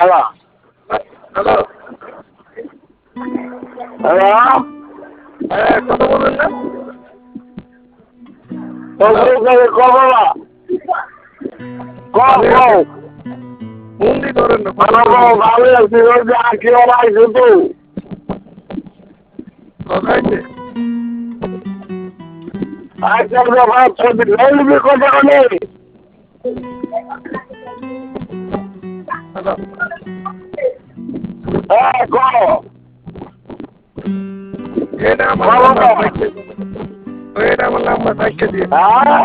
Hello hello, hello হ্যাঁ কথা বলবেন না? কবলা কও বন্দি ধরেন না, ভালো আছি কি আইসো তো কথাইছে আজকাল ব্যাপার কথা নেই হ্যালো, হ্যাঁ কও এটা আমার নাম্বার থাকতে, এটা আমার নাম্বার থাকতে দিয়ে হ্যাঁ